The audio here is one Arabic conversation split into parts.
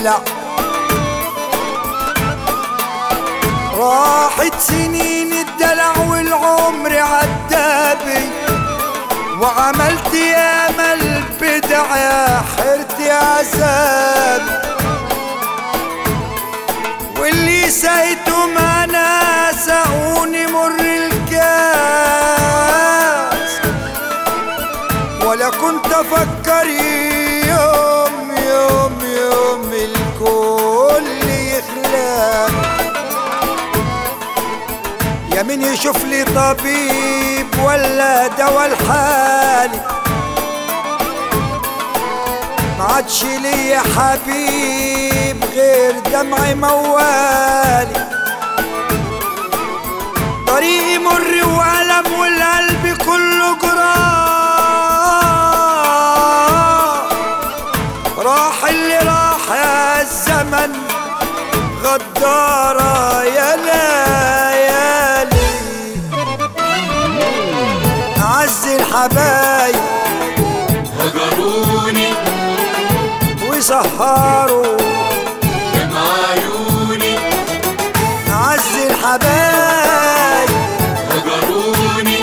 الدلع. راحت سنين الدلع والعمر عدابي، وعملت ياما البدع يا حيرتي عذاب. واللي سايتهم انا ساقوني مر الكاس، ولا كنت افكر يوم يوم يوم الكل يخلق. يا مين يشوف لي طبيب ولا دوا لحالي، ما عادش ليا حبيب غير دمعي موالي. طريقي مر وألم والقلب كله جراح. راح اللي راح يا الزمن غدارة يا ليالي. أعز الحبايب هجروني وسهروا دمع عيوني. أعز الحبايب هجروني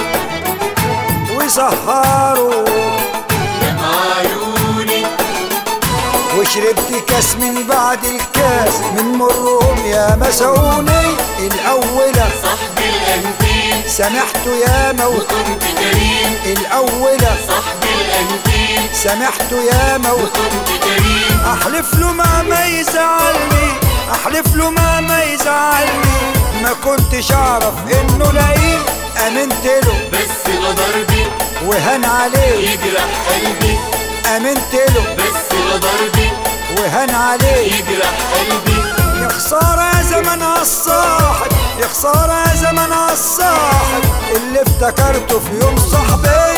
وسهروا دمع عيوني. وشربت كاس من بعد الكاس من مرهم يا مسعوني. الأولى صاحبي الأنتيم سامحته يا موت، وكنت كريم. الأولى صاحبي الأنتيم سامحته يا موت. وكنت كريم. أحلف له ما يزعلني، أحلف له ما يزعلني. ما كنتش أعرف إنه لئيم، آمنت له بس غدر بي وهان عليه. يجرح قلبي آمنت له بس غدر بي وهان عليه. يجرح قلبي. يا خسارة يا زمن عالصاحب، يا خسارة يا زمن عالصاحب اللي افتكرته في يوم صاحبي.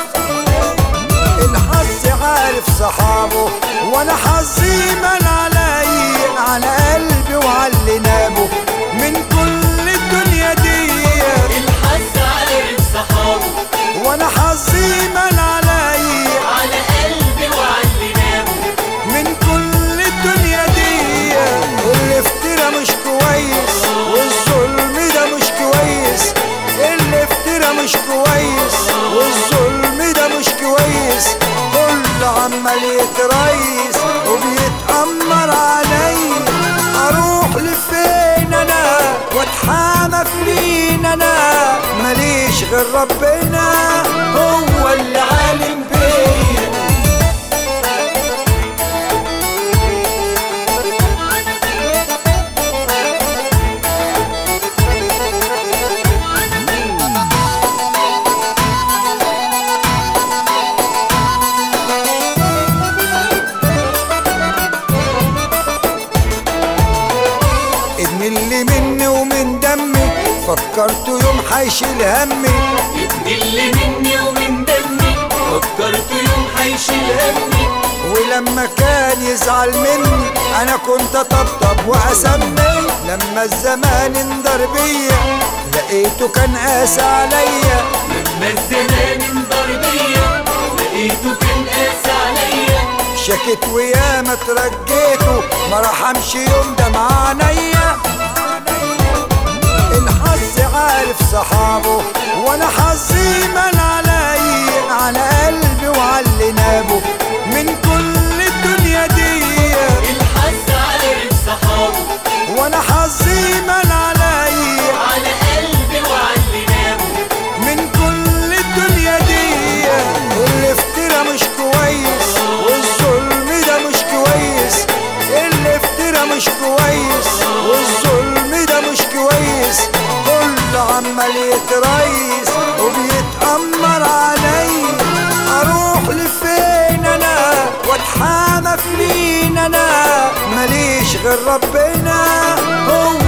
الحظ عارف صحابه وانا حظي من علي، على قلبي وعلى اللي نابه من كل الدنيا دي. الحظ عارف صحابه وانا حظي من علي، على قلبي وعلى اللي نابه من كل الدنيا دي. اللي افترى مش كويس والظلم ده مش كويس، اللي افترى مش كويس والظلم ده مش كويس. كل عمال يتريس وبيتأمر علي. اروح لفين انا واتحامى في مين انا؟ ماليش غير ربنا هو اللي عالم بيا. اللي مني ومن دمي فكرت يوم حيشيل همي. ابن اللي مني ومن دمي فكرت يوم حيشيل همي. ولما كان يزعل مني انا كنت اطبطب واسمي. لما الزمان انضر بيا لقيته كان قاسى عليا. لما الزمان انضر بيا لقيته كان قاسى عليا. شكيت وياما ترجيته ما رحمش يوم دمع عينيا. الحظ عارف صحابه وانا حظي من علي، على قلبي وعلى اللي نابه من كل الدنيا دي. الحظ عارف صحابه وانا حظي من علي، على قلبي وعلى اللي نابه من كل الدنيا دي. اللي افترى مش كويس والظلم ده مش كويس، اللي افترى مش كويس والظلم ده مش كويس. كل عمال يتريس وبيتأمر علي. اروح لفين انا واتحامى في مين انا؟ ماليش غير ربنا هو